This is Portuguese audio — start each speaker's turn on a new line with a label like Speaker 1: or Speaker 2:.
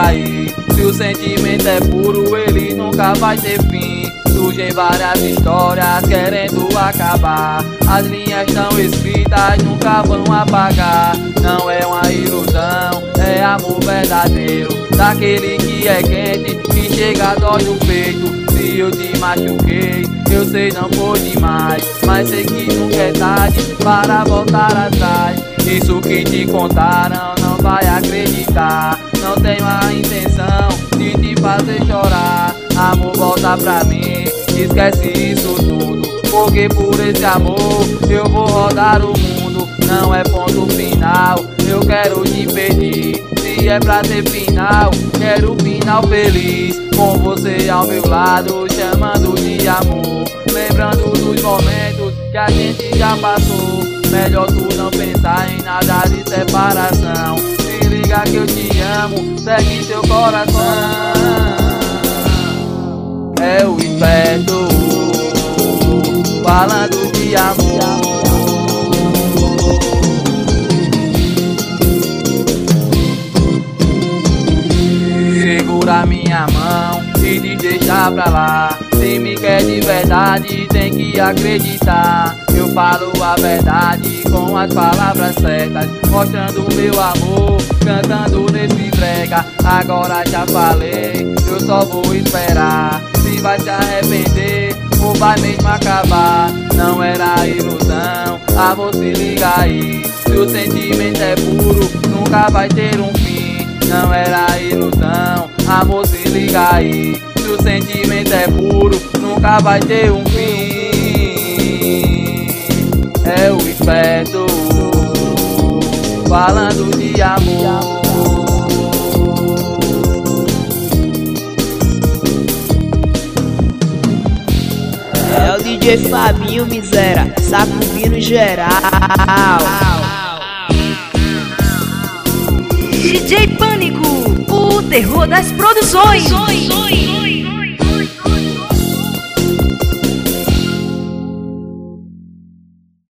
Speaker 1: liga aí. Se o sentimento é puro, ele nunca vai ter fim. Surgem várias histórias querendo acabar. As linhas estão escritas, nunca vão apagar. Não é uma ilusão, é amor verdadeiro, daquele que é quente, que chega dói no peito. Se eu te machuquei, eu sei não foi demais, mas sei que nunca é tarde para voltar atrás. Isso que te contaram não vai acreditar. Não tenho a intenção de te fazer chorar. Amor, volta pra mim, esquece isso tudo, porque por esse amor eu vou rodar o mundo. Não é ponto final, eu quero te pedir. Se é pra ter final, quero um final feliz, com você ao meu lado, chamando de amor, lembrando dos momentos que a gente já passou. Melhor tu não pensar em nada de separação. Se liga que eu te amo, segue seu coração. É o esperto falando de amor. Segura minha mão e te deixar pra lá. Se me quer de verdade, tem que acreditar. Eu falo a verdade com as palavras certas, mostrando meu amor, cantando nesse brega. Agora já falei, eu só vou esperar. Se vai se arrepender ou vai mesmo acabar. Não era ilusão, amor, se liga aí. Se o sentimento é puro, nunca vai ter um fim. Não era ilusão, amor, se liga aí. Se o sentimento é puro, nunca vai ter um fim. É o esperto falando de amor.
Speaker 2: É o DJ Fabinho, miséria, sacudindo geral.
Speaker 3: DJ Pânico, o terror das produções.